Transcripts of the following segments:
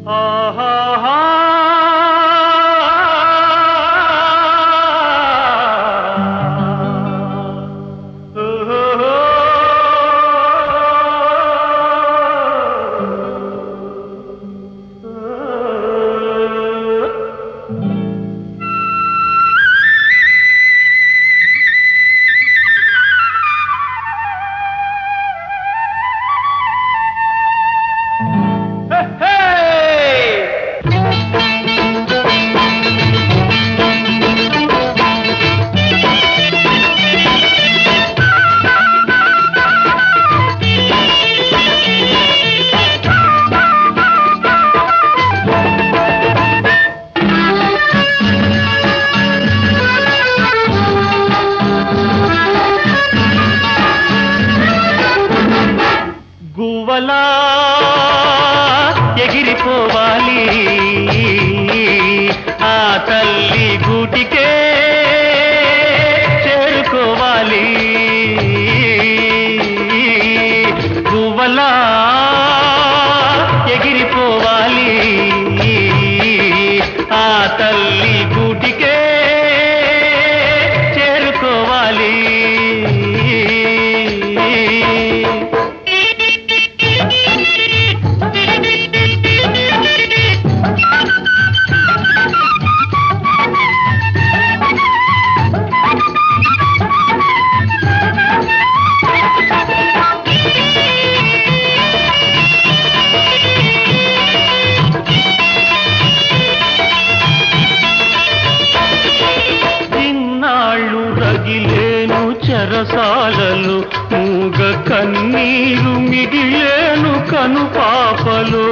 ఆహాహా గువ్వలా ఎగిరిపోవాలి ఆ తల్లి గూటికే చేరుకోవాలి గువ్వలా ఎగిరిపోవాలి ఆ తల్లి గూటికే చేరుకోవాలి చెరసాలలు మూగ కన్నీరు మిగిలేను కను పాపలు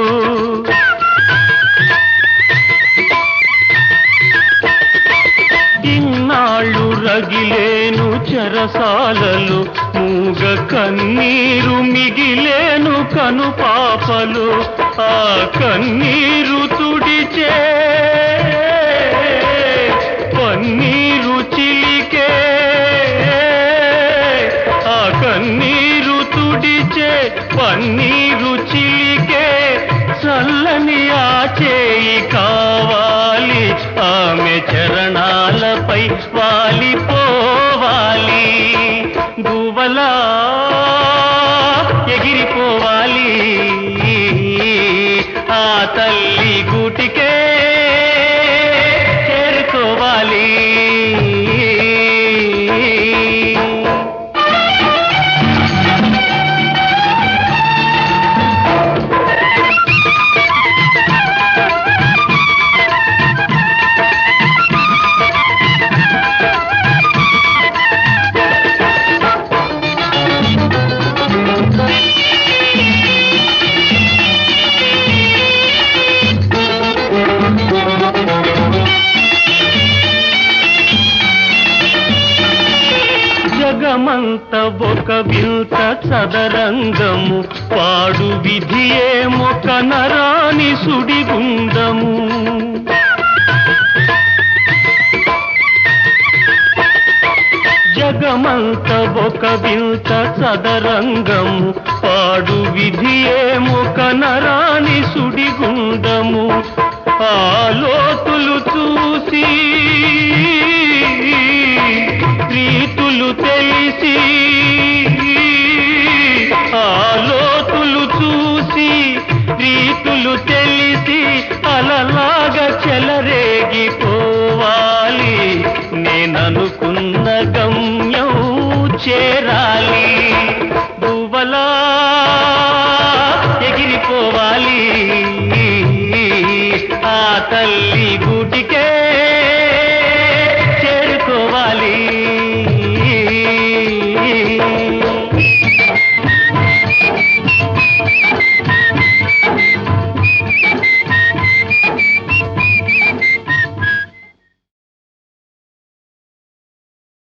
ఇన్నాళ్ళు రగిలేను చెరసాలలు మూగ కన్నీరు మిగిలేను కను పాపలు ఆ కన్నీరు తుడిచే పన్నీరు చిలికే కన్నీరు తుడిచే పన్నీరు చిలికే చల్లని ఆ చేయి కావాలి ఆమె చరణాలపై వాలిపోవాలి గువ్వలా ఎగిరిపోవాలి ఆ తల్లి గూటికే చేరుకోవాలి జగమంత ఒక వింత చదరంగము పాడు విధియేమో కనరాని సుడిగుండము జగమంత ఒక వింత చదరంగము పాడు విధియేమో కనరాని సుడిగుండము ఆ లోతులు చూసి రీతులు తెలిసి ఆ లోతులు చూసి రీతులు తెలిసి అలలాగా చెలరేగిపోవాలి నేననుకున్న గమ్యం చేరాలి గువ్వలా ఎగిరిపోవాలి ఆ తల్లి